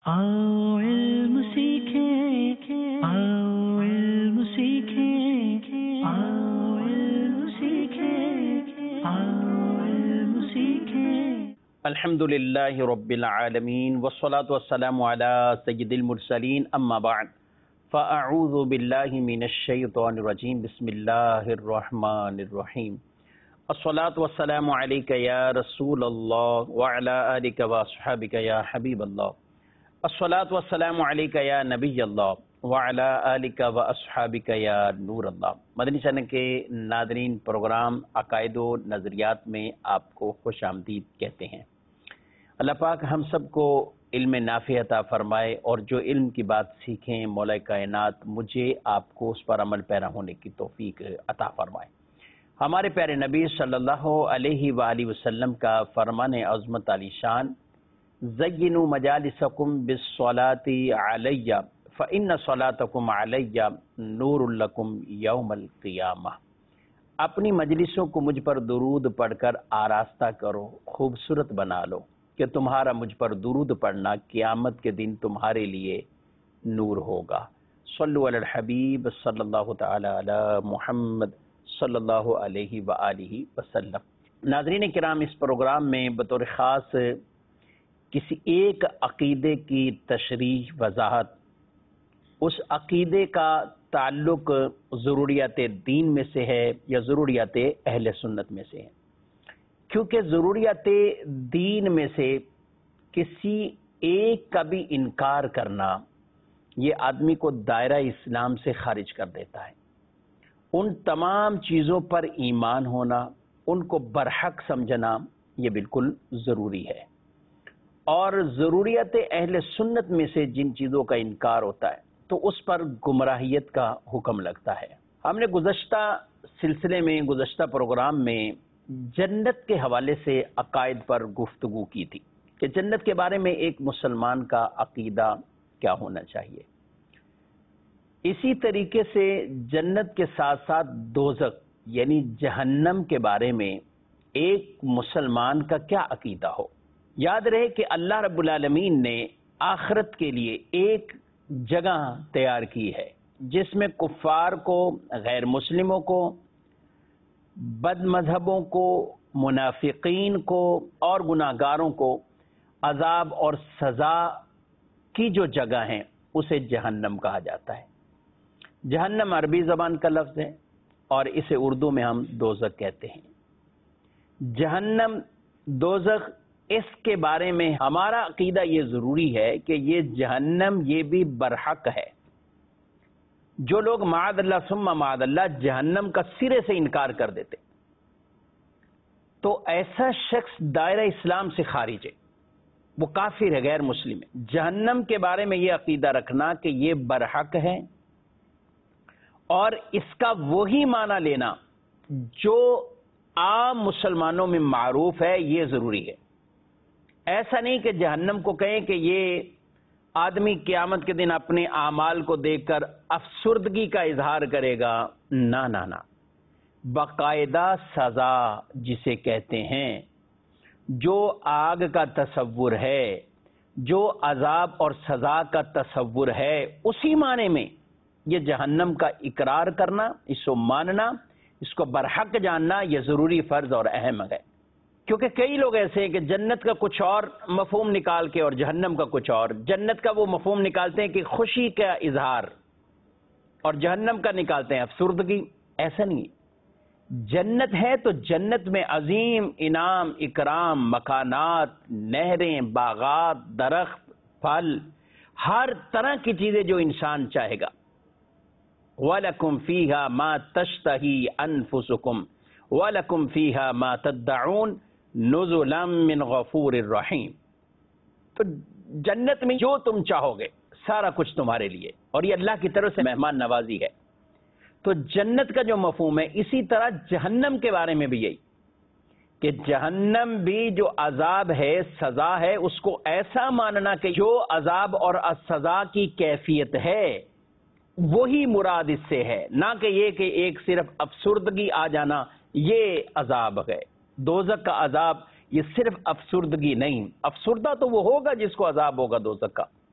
आओ इल्म सीखें, आओ इल्म सीखें, आओ इल्म सीखें, आओ इल्म सीखें। अल्हम्दुलिल्लाहि रब्बिल आलमीन वस्सलातु वस्सलामु अला सय्यिदिल मुरसलीन अम्मा बाद फ़अऊज़ु बिल्लाहि मिनश शैतानिर रजीम बिस्मिल्लाहिर रहमानिर रहीम अस्सलातु वस्सलामु अलैका या रसूलल्लाह व अला आलिका व अस्हाबिका या हबीबल्लाह अस्सलातु वस्सलामु अलैका या नबियल्लाह व अला आलिका व अस्हाबिका या नूरल्लाह। मदनी चैनल के नादरीन, प्रोग्राम अकायद व नज़रियात में आपको खुश आमदीद कहते हैं। अल्लाह पाक हम सबको इल्म नाफ़ी अता फरमाए और जो इल्म की बात सीखें मौला कायनात मुझे आपको उस पर अमल पैरा होने की तौफीक अता फरमाए। हमारे प्यारे नबी सल्लल्लाहु अलैहि वसल्लम का फरमान अज़मत अली शान, ज़य्यिनु मजालिसकुम बिस्सलाति अलैया फ़इन्न सलातकुम अलैया नूरुल लकुम यौमल क़ियामा। अपनी मजलिसों को मुझ पर दुरूद पढ़कर आरास्ता करो, खूबसूरत बना लो कि तुम्हारा मुझ पर दुरूद पढ़ना क़यामत के दिन तुम्हारे लिए नूर होगा। सल्लु अलल हबीब सल्लल्लाहु तआला अला मुहम्मद सल्लल्लाहु अलैहि व आलिहि वसल्लम। नाज़रीन किराम, इस प्रोग्राम में बतौर ख़ास किसी एक अक़ीदे की तशरीह वज़ाहत, उस अक़ीदे का ताल्लुक़ ज़रूरियात दीन में से है या ज़रूरियात अहले सुन्नत में से है, क्योंकि ज़रूरियात दीन में से किसी एक का भी इनकार करना ये आदमी को दायरा इस्लाम से खारिज कर देता है। उन तमाम चीज़ों पर ईमान होना, उनको बरहक समझना ये बिल्कुल ज़रूरी है। और ज़रूरियत अहले सुन्नत में से जिन चीज़ों का इनकार होता है तो उस पर गुमराहियत का हुक्म लगता है। हमने गुज़श्ता सिलसिले में, गुज़श्ता प्रोग्राम में जन्नत के हवाले से अकायद पर गुफ्तगू की थी कि जन्नत के बारे में एक मुसलमान का अकीदा क्या होना चाहिए। इसी तरीके से जन्नत के साथ साथ दोज़ख यानी जहन्नम के बारे में एक मुसलमान का क्या अकीदा हो। याद रहे कि अल्लाह रब्बुल आलमीन ने आखिरत के लिए एक जगह तैयार की है जिसमें कुफ़ार को, गैर मुस्लिमों को, बद मज़हबों को, मुनाफिकीन को और गुनाहगारों को अज़ाब और सज़ा की जो जगह है उसे जहन्नम कहा जाता है। जहन्नम अरबी ज़बान का लफ्ज़ है और इसे उर्दू में हम दोज़ख कहते हैं। जहन्नम, दोज़ख, इसके बारे में हमारा अकीदा ये ज़रूरी है कि ये जहन्नम ये भी बरहक है। जो लोग माअज़ल्लाह सुम्मा माअज़ल्लाह जहन्नम का सिरे से इनकार कर देते तो ऐसा शख्स दायरा इस्लाम से खारिज है, वो काफिर है, गैर मुस्लिम है। जहन्नम के बारे में ये अकीदा रखना कि ये बरहक है और इसका वही माना लेना जो आम मुसलमानों में मारूफ है, ये ज़रूरी है। ऐसा नहीं कि जहन्नम को कहें कि ये आदमी क़यामत के दिन अपने आमाल को देखकर अफसुर्दगी का इजहार करेगा। ना ना ना, बाकायदा सज़ा जिसे कहते हैं, जो आग का तसव्वुर है, जो अजाब और सज़ा का तसव्वुर है, उसी माने में ये जहन्नम का इकरार करना, इसको मानना, इसको बरहक जानना ये ज़रूरी फ़र्ज़ और अहम है। क्योंकि कई लोग ऐसे हैं कि जन्नत का कुछ और मफ़हूम निकाल के और जहन्नम का कुछ और, जन्नत का वो मफ़हूम निकालते हैं कि खुशी का इजहार और जहन्नम का निकालते हैं अफसुर्दगी। ऐसा नहीं, जन्नत है तो जन्नत में अजीम इनाम, इकराम, मकानात, नहरें, बागात, दरख्त, फल, हर तरह की चीज़ें जो इंसान चाहेगा। वलकुम फ़ीहा मा तश्तही अनफुसुकुम वलकुम फ़ीहा मा तद्दऊन नुज़ुलम मिन गफूरिर रहीम। तो जन्नत में जो तुम चाहोगे सारा कुछ तुम्हारे लिए, और ये अल्लाह की तरफ से मेहमान नवाजी है। तो जन्नत का जो मफहूम है, इसी तरह जहन्नम के बारे में भी यही कि जहन्नम भी जो अजाब है, सज़ा है, उसको ऐसा मानना कि जो अजाब और सज़ा की कैफियत है वही मुराद इससे है, ना कि ये कि एक सिर्फ अफसुर्दगी आ जाना ये अजाब है। दोज़ख का अजाब ये सिर्फ अफसुर्दगी नहीं, अफसुर्दा तो वो होगा जिसको अजाब होगा दोज़ख का,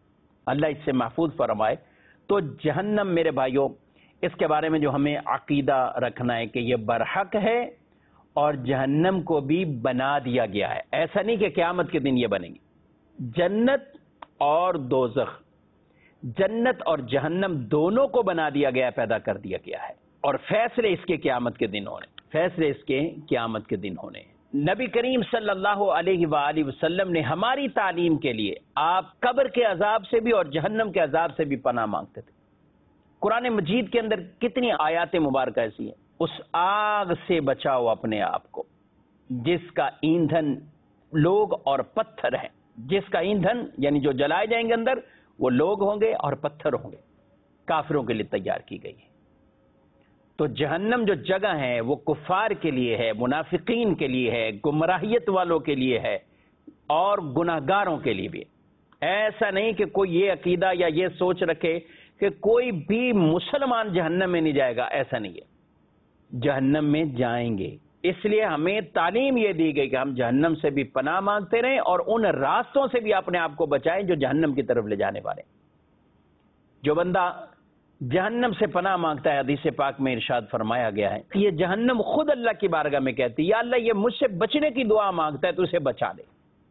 اللہ اس سے محفوظ فرمائے۔ تو جہنم میرے بھائیوں، اس کے بارے میں جو ہمیں عقیدہ رکھنا ہے کہ یہ برحق ہے اور جہنم کو بھی بنا دیا گیا ہے، ایسا نہیں کہ قیامت کے دن یہ بنے گی۔ جنت اور دوزخ، جنت اور جہنم دونوں کو بنا دیا گیا، پیدا کر دیا گیا ہے، اور فیصلے اس کے قیامت کے دن ہونے، فیصلے اس کے قیامت کے دن ہونے ہیں۔ نبی کریم صلی اللہ علیہ وآلہ وسلم نے ہماری تعلیم کے لیے آپ قبر کے عذاب سے بھی اور جہنم کے عذاب سے بھی پناہ مانگتے تھے۔ قرآن مجید کے اندر کتنی آیات مبارکہ ایسی ہیں، اس آگ سے بچاؤ اپنے آپ کو جس کا ایندھن لوگ اور پتھر ہیں، جس کا ایندھن یعنی جو جلائے جائیں گے اندر وہ لوگ ہوں گے اور پتھر ہوں گے، کافروں کے لیے تیار کی گئی ہے۔ تو جہنم جو جگہ ہے وہ کفار کے لیے ہے، منافقین کے لیے ہے، گمراہیت والوں کے لیے ہے اور گناہگاروں کے لیے بھی۔ ایسا نہیں کہ کوئی یہ عقیدہ یا یہ سوچ رکھے کہ کوئی بھی مسلمان جہنم میں نہیں جائے گا، ایسا نہیں ہے، جہنم میں جائیں گے۔ اس لیے ہمیں تعلیم یہ دی گئی کہ ہم جہنم سے بھی پناہ مانگتے رہیں اور ان راستوں سے بھی اپنے آپ کو بچائیں جو جہنم کی طرف لے جانے والے۔ جو بندہ جہنم سے پناہ مانگتا ہے، حدیث پاک میں ارشاد فرمایا گیا ہے، یہ جہنم خود اللہ کی بارگاہ میں کہتی ہے، یا اللہ یہ مجھ سے بچنے کی دعا مانگتا ہے تو اسے بچا دے۔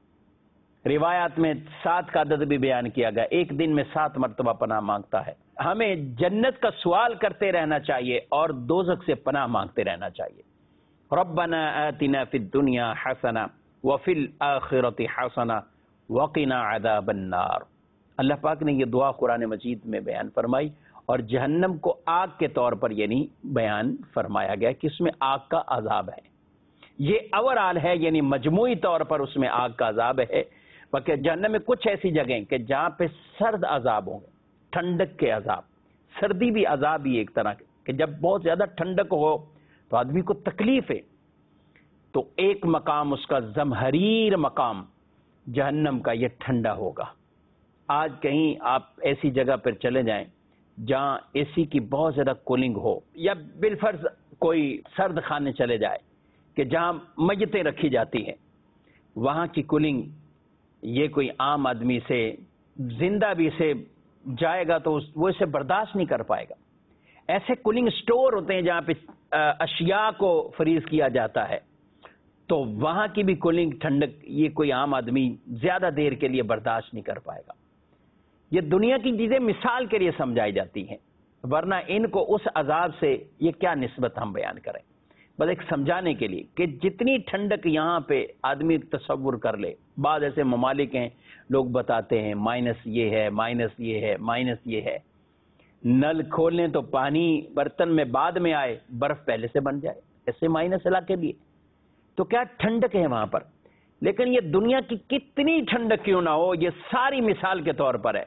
روایات میں 7 کا عدد بھی بیان کیا گیا، ایک دن میں 7 مرتبہ پناہ مانگتا ہے۔ ہمیں جنت کا سوال کرتے رہنا چاہیے اور دوزخ سے پناہ مانگتے رہنا چاہیے۔ ربنا آتنا فی الدنیا حسنہ وفی الآخرۃ حسنہ وقنا عذاب النار۔ اللہ پاک نے یہ دعا قرآن مجید میں بیان فرمائی، اور جہنم کو آگ کے طور پر یعنی بیان فرمایا گیا کہ اس میں آگ کا عذاب ہے۔ یہ اوورآل ہے، یعنی مجموعی طور پر اس میں آگ کا عذاب ہے۔ بلکہ جہنم میں کچھ ایسی جگہیں کہ جہاں پہ سرد عذاب ہوں گے، ٹھنڈک کے عذاب، سردی بھی عذاب ہی ایک طرح کے، کہ جب بہت زیادہ ٹھنڈک ہو تو آدمی کو تکلیف ہے۔ تو ایک مقام اس کا زمہریر مقام جہنم کا یہ ٹھنڈا ہوگا۔ آج کہیں آپ ایسی جگہ پر چلے جائیں جہاں اے سی کی بہت زیادہ کولنگ ہو، یا بالفرض کوئی سرد خانے چلے جائے کہ جہاں میتیں رکھی جاتی ہیں، وہاں کی کولنگ یہ کوئی عام آدمی سے زندہ بھی سے جائے گا تو وہ اسے برداشت نہیں کر پائے گا۔ ایسے کولنگ سٹور ہوتے ہیں جہاں پہ اشیاء کو فریز کیا جاتا ہے، تو وہاں کی بھی کولنگ ٹھنڈک یہ کوئی عام آدمی زیادہ دیر کے لیے برداشت نہیں کر پائے گا۔ یہ دنیا کی چیزیں مثال کے لیے سمجھائی جاتی ہیں، ورنہ ان کو اس عذاب سے یہ کیا نسبت ہم بیان کریں، بس ایک سمجھانے کے لیے کہ جتنی ٹھنڈک یہاں پہ آدمی تصور کر لے۔ بعض ایسے ممالک ہیں لوگ بتاتے ہیں مائنس یہ ہے، مائنس یہ ہے، مائنس یہ ہے، نل کھولیں تو پانی برتن میں بعد میں آئے، برف پہلے سے بن جائے، ایسے مائنس علاقے بھی ہیں۔ تو کیا ٹھنڈک ہے وہاں پر، لیکن یہ دنیا کی کتنی ٹھنڈک کیوں نہ ہو، یہ ساری مثال کے طور پر ہے،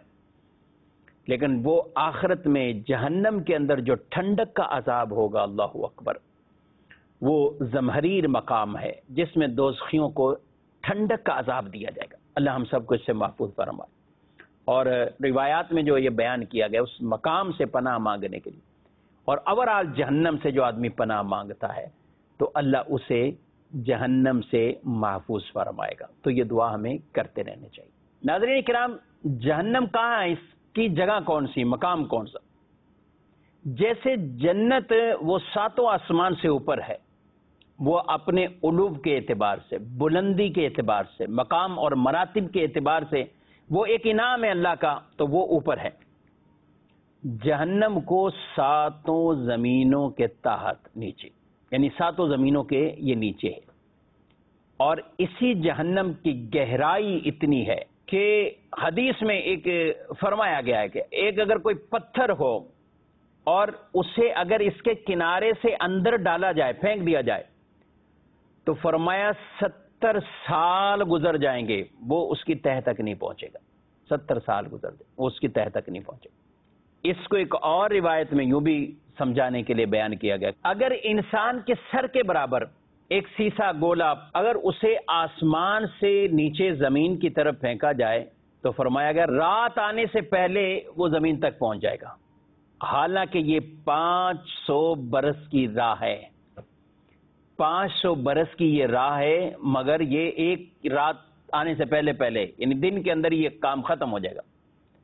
لیکن وہ آخرت میں جہنم کے اندر جو ٹھنڈک کا عذاب ہوگا، اللہ اکبر، وہ زمہریر مقام ہے جس میں دوزخیوں کو ٹھنڈک کا عذاب دیا جائے گا۔ اللہ ہم سب کو اس سے محفوظ فرمائے۔ اور روایات میں جو یہ بیان کیا گیا اس مقام سے پناہ مانگنے کے لیے، اور اوورآل جہنم سے جو آدمی پناہ مانگتا ہے تو اللہ اسے جہنم سے محفوظ فرمائے گا۔ تو یہ دعا ہمیں کرتے رہنے چاہیے۔ ناظرین کرام، جہنم کہاں ہے، اس کی جگہ کون سی، مقام کون سا؟ جیسے جنت وہ 7 آسمان سے اوپر ہے، وہ اپنے علو کے اعتبار سے، بلندی کے اعتبار سے، مقام اور مراتب کے اعتبار سے وہ ایک انعام ہے اللہ کا، تو وہ اوپر ہے۔ جہنم کو 7 زمینوں کے تحت نیچے، یعنی 7 زمینوں کے یہ نیچے ہے، اور اسی جہنم کی گہرائی اتنی ہے کہ حدیث میں ایک فرمایا گیا ہے کہ ایک اگر کوئی پتھر ہو اور اسے اگر اس کے کنارے سے اندر ڈالا جائے، پھینک دیا جائے، تو فرمایا 70 سال گزر جائیں گے، وہ اس کی تہہ تک نہیں پہنچے گا۔ 70 سال گزر جائے وہ اس کی تہہ تک نہیں پہنچے گا۔ اس کو ایک اور روایت میں یوں بھی سمجھانے کے لیے بیان کیا گیا، اگر انسان کے سر کے برابر ایک سیسا گولا اگر اسے آسمان سے نیچے زمین کی طرف پھینکا جائے تو فرمایا گیا رات آنے سے پہلے وہ زمین تک پہنچ جائے گا۔ حالانکہ یہ 500 برس کی راہ ہے، 500 برس کی یہ راہ ہے، مگر یہ ایک رات آنے سے پہلے یعنی دن کے اندر یہ کام ختم ہو جائے گا۔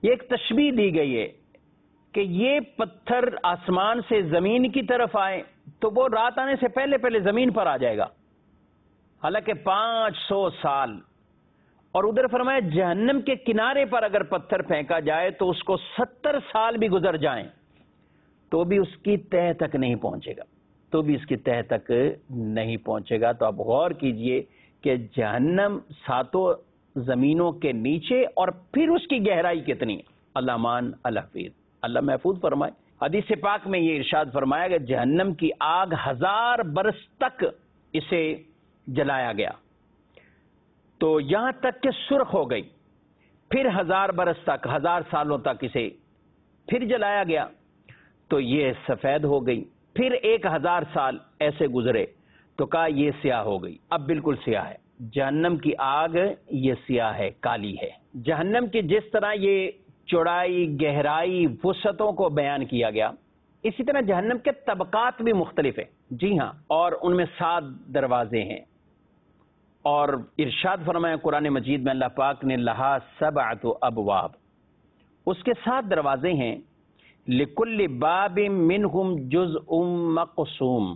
یہ ایک تشبیہ دی گئی ہے کہ یہ پتھر آسمان سے زمین کی طرف آئے تو وہ رات آنے سے پہلے پہلے زمین پر آ جائے گا، حالانکہ 500 سال. اور ادھر فرمایا جہنم کے کنارے پر اگر پتھر پھینکا جائے تو اس کو 70 سال بھی گزر جائیں تو بھی اس کی تہہ تک نہیں پہنچے گا، تو بھی اس کی تہہ تک نہیں پہنچے گا. تو آپ غور کیجئے کہ جہنم 7 زمینوں کے نیچے، اور پھر اس کی گہرائی کتنی ہے. اللہ مان الحفیظ، اللہ محفوظ فرمائے. حدیث پاک میں یہ ارشاد فرمایا کہ جہنم کی آگ 1000 برس تک اسے جلایا گیا، تو یہاں تک کہ سرخ ہو گئی. پھر 1000 برس تک، 1000 سالوں تک اسے پھر جلایا گیا تو یہ سفید ہو گئی. پھر 1000 سال ایسے گزرے تو کہا یہ سیاہ ہو گئی. اب بالکل سیاہ ہے. جہنم کی آگ یہ سیاہ ہے، کالی ہے. جہنم کی جس طرح یہ چوڑائی، گہرائی، وسعتوں کو بیان کیا گیا، اسی طرح جہنم کے طبقات بھی مختلف ہیں. جی ہاں، اور ان میں 7 دروازے ہیں. اور ارشاد فرمایا قرآن مجید میں اللہ پاک نے لہا 7 ابواب، اس کے 7 دروازے ہیں. لکل باب منہم جزء مقسوم،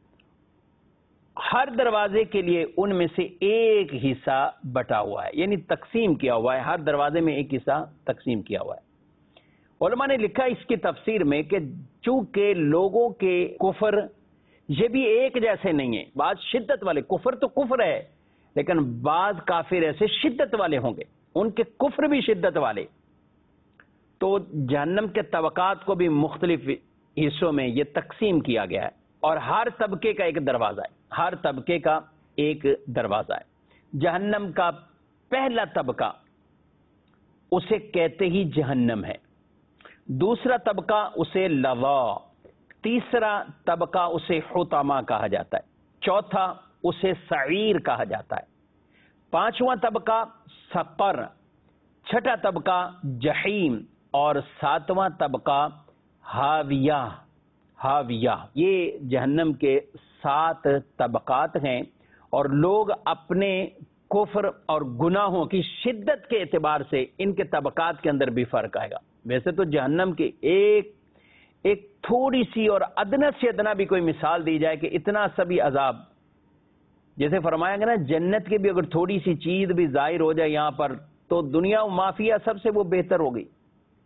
ہر دروازے کے لیے ان میں سے ایک حصہ بٹا ہوا ہے، یعنی تقسیم کیا ہوا ہے. ہر دروازے میں ایک حصہ تقسیم کیا ہوا ہے. علماء نے لکھا اس کی تفسیر میں کہ چونکہ لوگوں کے کفر یہ بھی ایک جیسے نہیں ہیں. بعض شدت والے، کفر تو کفر ہے، لیکن بعض کافر ایسے شدت والے ہوں گے، ان کے کفر بھی شدت والے. تو جہنم کے طبقات کو بھی مختلف حصوں میں یہ تقسیم کیا گیا ہے، اور ہر طبقے کا ایک دروازہ ہے. ہر طبقے کا ایک دروازہ ہے. جہنم کا پہلا طبقہ اسے کہتے ہی جہنم ہے. دوسرا طبقہ اسے لظا، تیسرا طبقہ اسے حطمہ کہا جاتا ہے، چوتھا اسے سعیر کہا جاتا ہے، پانچواں طبقہ سقر، چھٹا طبقہ جحیم، اور ساتواں طبقہ حاویہ. حاویہ یہ جہنم کے 7 طبقات ہیں. اور لوگ اپنے کفر اور گناہوں کی شدت کے اعتبار سے ان کے طبقات کے اندر بھی فرق آئے گا. ویسے تو جہنم کے ایک تھوڑی سی اور ادنا سے ادنا بھی کوئی مثال دی جائے کہ اتنا سبھی عذاب، جیسے فرمایا گیا نا جنت کی بھی اگر تھوڑی سی چیز بھی ظاہر ہو جائے یہاں پر تو دنیا و مافیا سب سے وہ بہتر ہو گئی.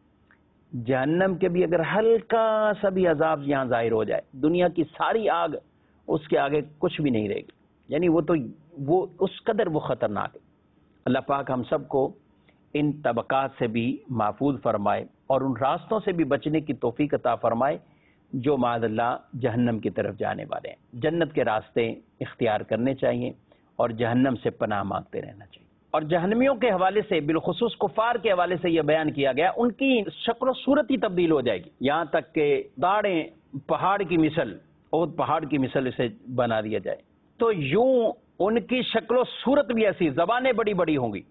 جہنم کے بھی اگر ہلکا سا بھی عذاب یہاں ظاہر ہو جائے، دنیا کی ساری آگ اس کے آگے کچھ بھی نہیں رہے گی. یعنی وہ اس قدر وہ خطرناک ہے. اللہ پاک ہم سب کو ان طبقات سے بھی محفوظ فرمائے اور ان راستوں سے بھی بچنے کی توفیق عطا فرمائے جو معاذ اللہ جہنم کی طرف جانے والے ہیں. جنت کے راستے اختیار کرنے چاہیے اور جہنم سے پناہ مانگتے رہنا چاہیے. اور جہنمیوں کے حوالے سے، بالخصوص کفار کے حوالے سے یہ بیان کیا گیا، ان کی شکل و صورت ہی تبدیل ہو جائے گی، یہاں تک کہ داڑھیں پہاڑ کی مثل، احد پہاڑ کی مثل اسے بنا دیا جائے. تو یوں ان کی شکل و صورت بھی ایسی، زبانیں بڑی بڑی ہوں گی.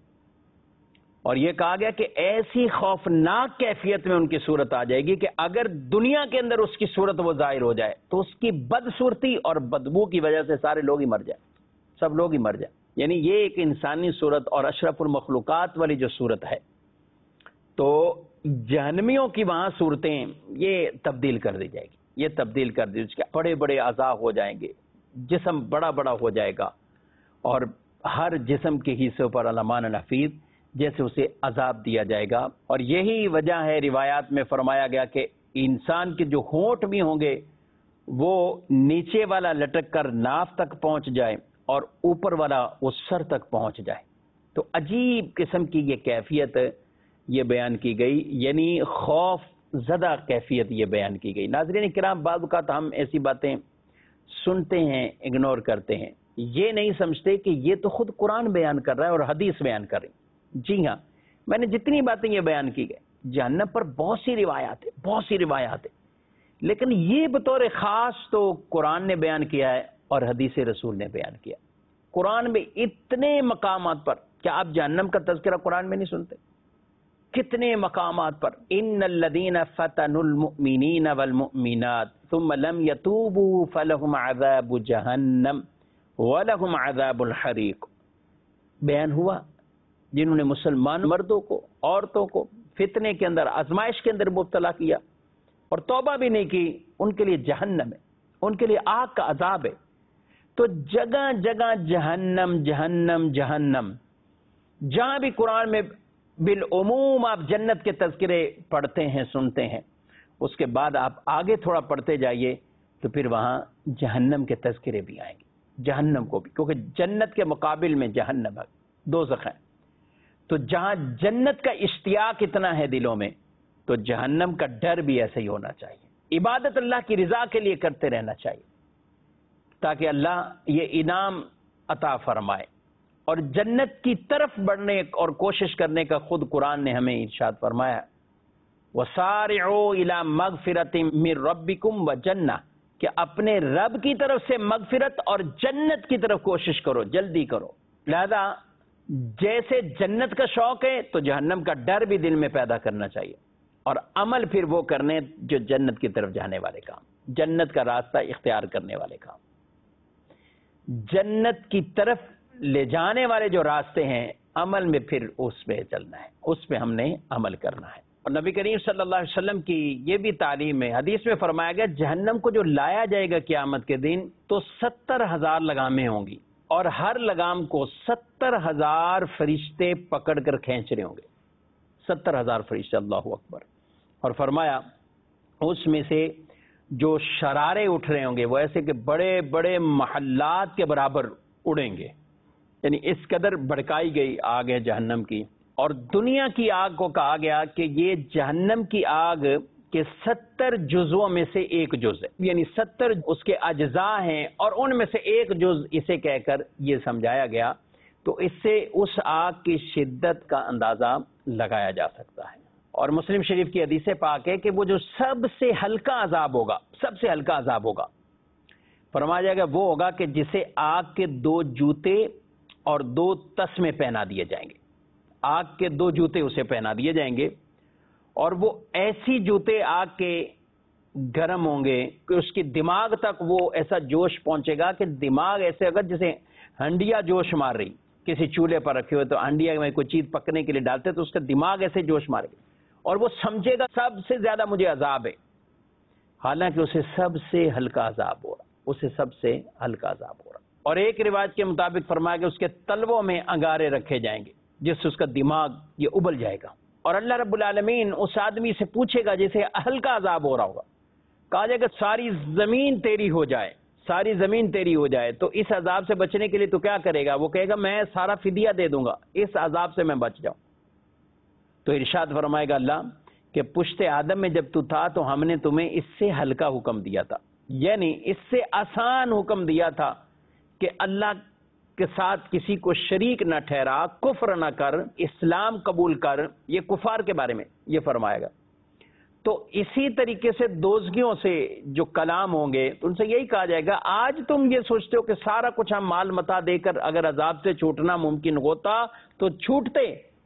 اور یہ کہا گیا کہ ایسی خوفناک کیفیت میں ان کی صورت آ جائے گی کہ اگر دنیا کے اندر اس کی صورت وہ ظاہر ہو جائے تو اس کی بدصورتی اور بدبو کی وجہ سے سارے لوگ ہی مر جائیں، سب لوگ ہی مر جائیں. یعنی یہ ایک انسانی صورت اور اشرف المخلوقات والی جو صورت ہے، تو جہنمیوں کی وہاں صورتیں یہ تبدیل کر دی جائے گی، یہ تبدیل کر دی. اس کے بڑے بڑے عذاب ہو جائیں گے، جسم بڑا بڑا ہو جائے گا، اور ہر جسم کے حصے پر علمان الحفیظ جیسے اسے عذاب دیا جائے گا. اور یہی وجہ ہے روایات میں فرمایا گیا کہ انسان کے جو ہونٹ بھی ہوں گے وہ نیچے والا لٹک کر ناف تک پہنچ جائے اور اوپر والا وہ سر تک پہنچ جائے. تو عجیب قسم کی یہ کیفیت یہ بیان کی گئی، یعنی خوف زدہ کیفیت یہ بیان کی گئی. ناظرین کرام، بعض اوقات ہم ایسی باتیں سنتے ہیں، اگنور کرتے ہیں، یہ نہیں سمجھتے کہ یہ تو خود قرآن بیان کر رہا ہے اور حدیث بیان کر رہی. جی ہاں، میں نے جتنی باتیں یہ بیان کی گئی، جہنم پر بہت سی روایات ہیں، لیکن یہ بطور خاص تو قرآن نے بیان کیا ہے اور حدیث رسول نے بیان کیا. قرآن میں اتنے مقامات پر، کیا آپ جہنم کا تذکرہ قرآن میں نہیں سنتے؟ کتنے مقامات پر، ان الذین فتنوا المؤمنین والمؤمنات ثم لم یتوبوا فلہم عذاب جہنم ولہم عذاب الحریق، بیان ہوا جنہوں نے مسلمان مردوں کو، عورتوں کو فتنے کے اندر، آزمائش کے اندر مبتلا کیا اور توبہ بھی نہیں کی، ان کے لیے جہنم ہے، ان کے لیے آگ کا عذاب ہے۔ تو جگہ جگہ جہنم جہنم جہنم، جہاں بھی قرآن میں بالعموم آپ جنت کے تذکرے پڑھتے ہیں سنتے ہیں، اس کے بعد آپ آگے تھوڑا پڑھتے جائیے تو پھر وہاں جہنم کے تذکرے بھی آئیں گے، جہنم کو بھی، کیونکہ جنت کے مقابل میں جہنم ہے، دوزخ ہے۔ تو جہاں جنت کا اشتیاق اتنا ہے دلوں میں، تو جہنم کا ڈر بھی ایسے ہی ہونا چاہیے۔ عبادت اللہ کی رضا کے لیے کرتے رہنا چاہیے تاکہ اللہ یہ انعام عطا فرمائے، اور جنت کی طرف بڑھنے اور کوشش کرنے کا خود قرآن نے ہمیں ارشاد فرمایا، وَسَارِعُوا إِلَى مَغْفِرَةٍ مِّن رَبِّكُمْ وَجَنَّةٍ، کہ اپنے رب کی طرف سے مغفرت اور جنت کی طرف کوشش کرو، جلدی کرو۔ لہذا جیسے جنت کا شوق ہے تو جہنم کا ڈر بھی دل میں پیدا کرنا چاہیے، اور عمل پھر وہ کرنے جو جنت کی طرف جانے والے کام، جنت کا راستہ اختیار کرنے والے کام، جنت کی طرف لے جانے والے جو راستے ہیں، عمل میں پھر اس پہ چلنا ہے، اس پہ ہم نے عمل کرنا ہے۔ اور نبی کریم صلی اللہ علیہ وسلم کی یہ بھی تعلیم ہے، حدیث میں فرمایا گیا جہنم کو جو لایا جائے گا قیامت کے دن تو 70,000 لگامیں ہوں گی، اور ہر لگام کو 70,000 فرشتے پکڑ کر کھینچ رہے ہوں گے، 70,000 فرشتے، اللہ اکبر۔ اور فرمایا اس میں سے جو شرارے اٹھ رہے ہوں گے وہ ایسے کہ بڑے بڑے محلات کے برابر اڑیں گے، یعنی اس قدر بھڑکائی گئی آگ ہے جہنم کی۔ اور دنیا کی آگ کو کہا گیا کہ یہ جہنم کی آگ کے 70 جزووں میں سے ایک جز ہے، یعنی 70 اس کے اجزاء ہیں، اور ان میں سے ایک جز اسے کہہ کر یہ سمجھایا گیا، تو اس سے اس آگ کی شدت کا اندازہ لگایا جا سکتا ہے۔ اور مسلم شریف کی حدیث پاک ہے کہ وہ جو سب سے ہلکا عذاب ہوگا، سب سے ہلکا عذاب ہوگا، فرمایا جائے گا وہ ہوگا کہ جسے آگ کے 2 جوتے اور 2 تسمے پہنا دیے جائیں گے، آگ کے 2 جوتے اسے پہنا دیے جائیں گے، اور وہ ایسی جوتے آگ کے گرم ہوں گے کہ اس کی دماغ تک وہ ایسا جوش پہنچے گا کہ دماغ ایسے اگر جیسے ہنڈیا جوش مار رہی، کسی چولہے پر رکھے ہوئے تو ہنڈیا میں کوئی چیز پکنے کے لیے ڈالتے تو اس کا دماغ ایسے جوش مارے گا، اور وہ سمجھے گا سب سے زیادہ مجھے عذاب ہے، حالانکہ اسے سب سے ہلکا عذاب ہو رہا، اسے سب سے ہلکا عذاب ہو رہا۔ اور ایک روایت کے مطابق فرمایا کہ اس کے تلووں میں انگارے رکھے جائیں گے جس سے اس کا دماغ یہ ابل جائے گا، اور اللہ رب العالمین اس آدمی سے پوچھے گا جسے ہلکا عذاب ہو رہا ہوگا، کہا جائے گا ساری زمین تیری ہو جائے، ساری زمین تیری ہو جائے تو اس عذاب سے بچنے کے لیے تو کیا کرے گا؟ وہ کہے گا میں سارا فدیہ دے دوں گا اس عذاب سے میں بچ جاؤں۔ تو ارشاد فرمائے گا اللہ کہ پشت آدم میں جب تو تھا تو ہم نے تمہیں اس سے ہلکا حکم دیا تھا، یعنی اس سے آسان حکم دیا تھا کہ اللہ کے ساتھ کسی کو شریک نہ ٹھہرا، کفر نہ کر، اسلام قبول کر، یہ کفار کے بارے میں یہ فرمائے گا۔ تو اسی طریقے سے دوزگیوں سے جو کلام ہوں گے ان سے یہی کہا جائے گا آج تم یہ سوچتے ہو کہ سارا کچھ ہم مال متا دے کر اگر عذاب سے چھوٹنا ممکن ہوتا تو چھوٹتے،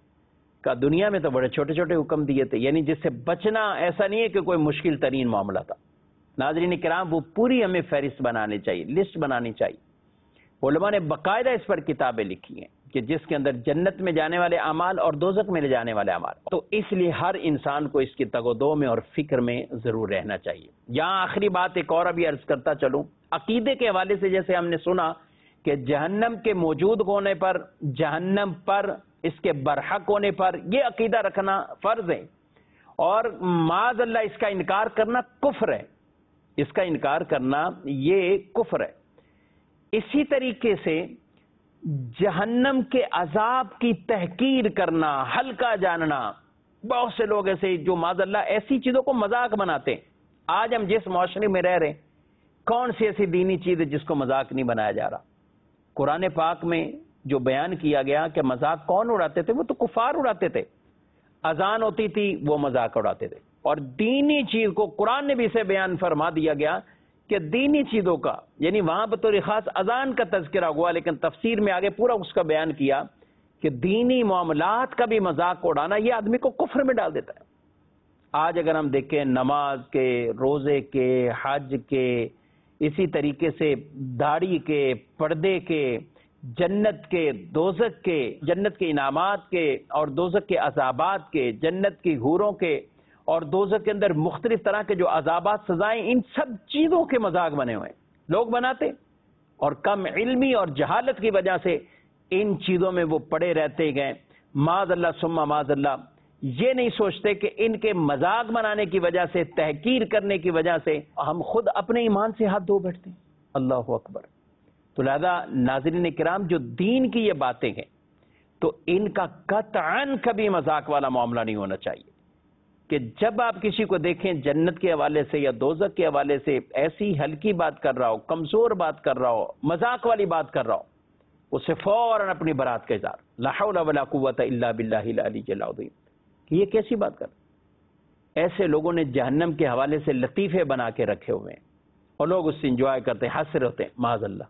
کا دنیا میں تو بڑے چھوٹے چھوٹے حکم دیے تھے، یعنی جس سے بچنا ایسا نہیں ہے کہ کوئی مشکل ترین معاملہ تھا۔ ناظرین کرام، وہ پوری ہمیں فہرست بنانی چاہیے، لسٹ بنانی چاہیے۔ علماء نے باقاعدہ اس پر کتابیں لکھی ہیں کہ جس کے اندر جنت میں جانے والے اعمال اور دوزخ میں لے جانے والے اعمال، تو اس لیے ہر انسان کو اس کی تگ و دو میں اور فکر میں ضرور رہنا چاہیے۔ یہاں آخری بات ایک اور ابھی عرض کرتا چلوں، عقیدے کے حوالے سے جیسے ہم نے سنا کہ جہنم کے موجود ہونے پر، جہنم پر، اس کے برحق ہونے پر یہ عقیدہ رکھنا فرض ہے، اور معاذ اللہ اس کا انکار کرنا کفر ہے، اس کا انکار کرنا یہ کفر ہے۔ اسی طریقے سے جہنم کے عذاب کی تحقیر کرنا، ہلکا جاننا، بہت سے لوگ ایسے جو معاذ اللہ ایسی چیزوں کو مذاق بناتے ہیں۔ آج ہم جس معاشرے میں رہ رہے ہیں، کون سی ایسی دینی چیز ہے جس کو مذاق نہیں بنایا جا رہا؟ قرآن پاک میں جو بیان کیا گیا کہ مذاق کون اڑاتے تھے، وہ تو کفار اڑاتے تھے۔ اذان ہوتی تھی وہ مذاق اڑاتے تھے، اور دینی چیز کو قرآن نے بھی اسے بیان فرما دیا گیا کہ دینی چیزوں کا، یعنی وہاں بطور خاص اذان کا تذکرہ ہوا، لیکن تفسیر میں آگے پورا اس کا بیان کیا کہ دینی معاملات کا بھی مذاق اڑانا یہ آدمی کو کفر میں ڈال دیتا ہے۔ آج اگر ہم دیکھیں نماز کے، روزے کے، حج کے، اسی طریقے سے داڑھی کے، پردے کے، جنت کے، دوزخ کے، جنت کے انعامات کے اور دوزخ کے عذابات کے، جنت کی حوروں کے اور دوزخ کے اندر مختلف طرح کے جو عذابات سزائیں، ان سب چیزوں کے مذاق بنے ہوئے ہیں، لوگ بناتے، اور کم علمی اور جہالت کی وجہ سے ان چیزوں میں وہ پڑے رہتے گئے، معاذ اللہ ثم معاذ اللہ، یہ نہیں سوچتے کہ ان کے مذاق بنانے کی وجہ سے، تحقیر کرنے کی وجہ سے ہم خود اپنے ایمان سے ہاتھ دھو بیٹھتے ہیں۔ اللہ اکبر۔ تو لہذا ناظرین کرام، جو دین کی یہ باتیں ہیں تو ان کا قطعاً کبھی مذاق والا معاملہ نہیں ہونا چاہیے، کہ جب آپ کسی کو دیکھیں جنت کے حوالے سے یا دوزخ کے حوالے سے ایسی ہلکی بات کر رہا ہو، کمزور بات کر رہا ہو، مذاق والی بات کر رہا ہو، اسے فوراً اپنی برات کا اظہار، لا حول ولا قوت الا باللہ العلی العظیم، کہ یہ کیسی بات کر؟ ایسے لوگوں نے جہنم کے حوالے سے لطیفے بنا کے رکھے ہوئے ہیں اور لوگ اس سے انجوائے کرتے ہیں، ہنس رہے ہوتے ہیں، معاذ اللہ۔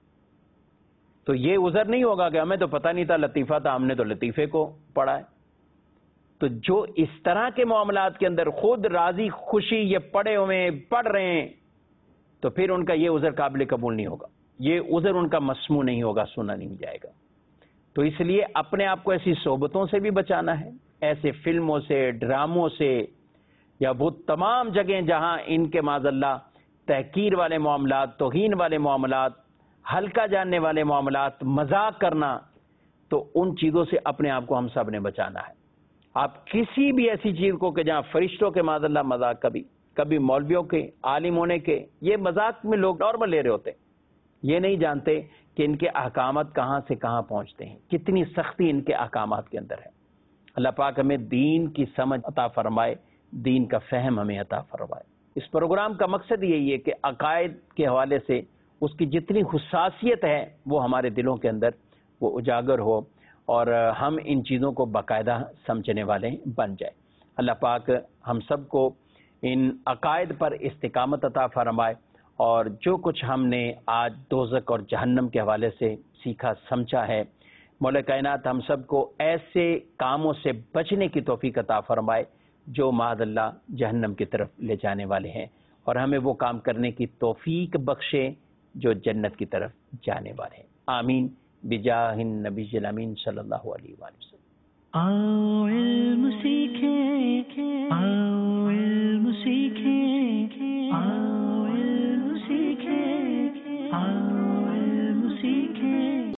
تو یہ عذر نہیں ہوگا کہ ہمیں تو پتہ نہیں تھا لطیفہ تھا، ہم نے تو لطیفے کو پڑھا ہے۔ تو جو اس طرح کے معاملات کے اندر خود راضی خوشی یہ پڑھے ہوئے ہیں، پڑھ رہے ہیں، تو پھر ان کا یہ عذر قابل قبول نہیں ہوگا، یہ عذر ان کا مسموع نہیں ہوگا، سنا نہیں جائے گا۔ تو اس لیے اپنے آپ کو ایسی صحبتوں سے بھی بچانا ہے، ایسے فلموں سے، ڈراموں سے، یا وہ تمام جگہیں جہاں ان کے معاذ اللہ تحقیر والے معاملات، توہین والے معاملات، ہلکا جاننے والے معاملات، مذاق کرنا، تو ان چیزوں سے اپنے آپ کو ہم سب نے بچانا ہے۔ آپ کسی بھی ایسی چیز کو کہ جہاں فرشتوں کے معاذ اللہ مذاق، کبھی مولویوں کے، عالم ہونے کے، یہ مذاق میں لوگ نارمل لے رہے ہوتے ہیں، یہ نہیں جانتے کہ ان کے احکامات کہاں سے کہاں پہنچتے ہیں، کتنی سختی ان کے احکامات کے اندر ہے۔ اللہ پاک ہمیں دین کی سمجھ عطا فرمائے، دین کا فہم ہمیں عطا فرمائے۔ اس پروگرام کا مقصد یہی ہے کہ عقائد کے حوالے سے اس کی جتنی حساسیت ہے وہ ہمارے دلوں کے اندر وہ اجاگر ہو، اور ہم ان چیزوں کو باقاعدہ سمجھنے والے بن جائے۔ اللہ پاک ہم سب کو ان عقائد پر استقامت عطا فرمائے، اور جو کچھ ہم نے آج دوزخ اور جہنم کے حوالے سے سیکھا سمجھا ہے، مولا کائنات ہم سب کو ایسے کاموں سے بچنے کی توفیق عطا فرمائے جو معاذ اللہ جہنم کی طرف لے جانے والے ہیں، اور ہمیں وہ کام کرنے کی توفیق بخشے جو جنت کی طرف جانے والے ہیں۔ آمین بجاہ النبی الامین صلی اللہ علیہ وآلہ وسلم۔ آؤ علم